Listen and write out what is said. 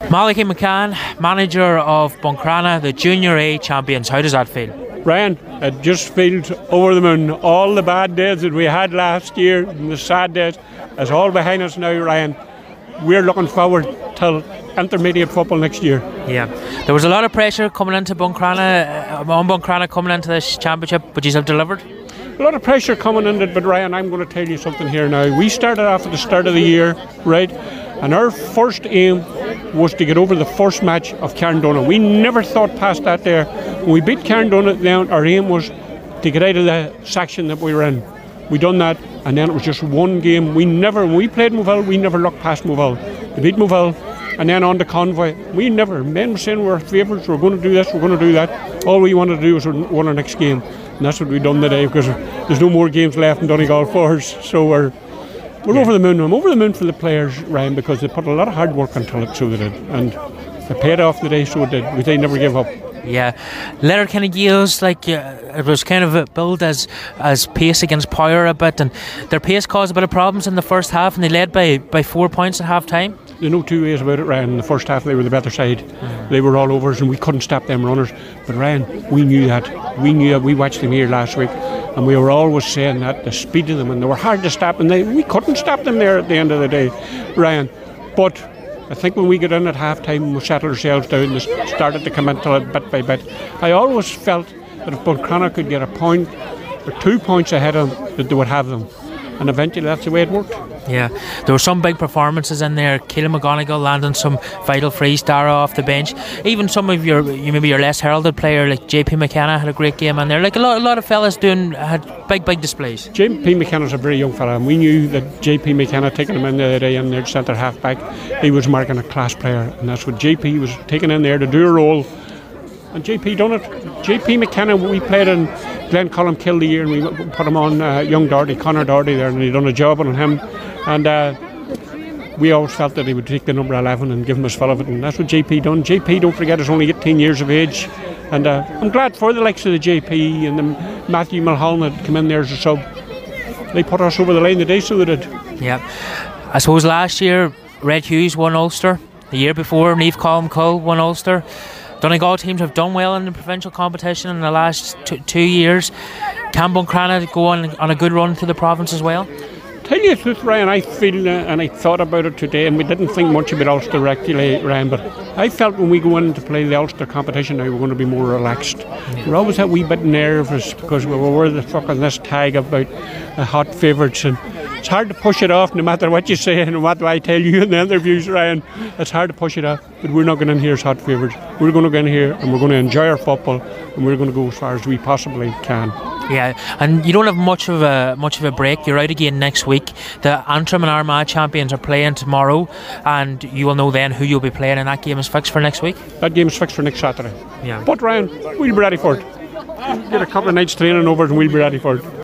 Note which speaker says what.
Speaker 1: Malachy McCann, manager of Buncrana, the Junior A champions. How does that feel?
Speaker 2: Ryan, it just feels over the moon. All the bad days that we had last year and the sad days is all behind us now, Ryan. We're looking forward till intermediate football next year.
Speaker 1: Yeah, there was a lot of pressure coming into Buncrana, on Buncrana coming into this championship, but you have delivered.
Speaker 2: A lot of pressure coming in it, but Ryan, I'm going to tell you something here now. We started off at the start of the year, right? And our first aim was to get over the first match of Carndonagh. We never thought past that there. When we beat Carndonagh, then our aim was to get out of the section that we were in. We done that, and then it was just one game. When we played Moville, we never looked past Moville. We beat Moville, and then on the Convoy, men were saying we're favourites, we're going to do this, we're going to do that. All we wanted to do was win our next game. And that's what we've done today, because there's no more games left in Donegal for us. So we're over the moon. I'm over the moon for the players, Ryan, because they put a lot of hard work into it, so they did. And they paid off today, so it did. They never gave up.
Speaker 1: Yeah, Letterkenny Gaels, it was kind of billed as pace against power a bit, and their pace caused a bit of problems in the first half, and they led by 4 points at half time.
Speaker 2: There's no two ways about it, Ryan. In the first half they were the better side. They were all over us and we couldn't stop them runners. But Ryan, we knew that. We watched them here last week, and we were always saying that, the speed of them, and they were hard to stop, and we couldn't stop them there at the end of the day, Ryan. But I think when we got in at half time, we settled ourselves down and started to come into it bit by bit. I always felt that if Buncrana could get a point or 2 points ahead of them, that they would have them. And eventually that's the way it worked.
Speaker 1: Yeah, there were some big performances in there. Keelan McGonigal landing some vital frees, Dara off the bench. Even some of your less heralded player like JP McKenna had a great game in there. Like a lot of fellas had big displays.
Speaker 2: JP McKenna's a very young fella, and we knew that JP McKenna, taking him in the other day in their centre half back, he was marking a class player, and that's what JP was taking in there to do a role. And JP done it. JP McKenna, we played in Glencolum Kill the year, and we put him on young Doherty, Conor Doherty there, and he done a job on him. And we always felt that he would take the number 11 and give him his fill of it, and that's what JP done. JP, don't forget, is only 18 years of age, and I'm glad for the likes of the JP and the Matthew Mulholland that come in there as a sub. They put us over the line today, so they did.
Speaker 1: Yeah, I suppose last year Red Hughes won Ulster. The year before, Niamh Colm Cull won Ulster. Donegal teams have done well in the provincial competition in the last 2 years. Can Buncrana go on a good run to the province as well?
Speaker 2: Tell you the truth, Ryan, I feel, and I thought about it today, and we didn't think much about Ulster directly, Ryan, but I felt when we go in to play the Ulster competition now, we're going to be more relaxed. Yeah. We're always a wee bit nervous because we were the fucking this tag about hot favourites, and it's hard to push it off no matter what you say and what I tell you in the interviews, Ryan. It's hard to push it off, but we're not going in here as hot favourites. We're going to go in here and we're going to enjoy our football, and we're going to go as far as we possibly can.
Speaker 1: Yeah, and you don't have much of a break. You're out again next week. The Antrim and Armagh champions are playing tomorrow, and you will know then who you'll be playing, and that game is fixed for next week.
Speaker 2: That game is fixed for next Saturday.
Speaker 1: Yeah.
Speaker 2: But Ryan, we'll be ready for it. Get a couple of nights training over it and we'll be ready for it.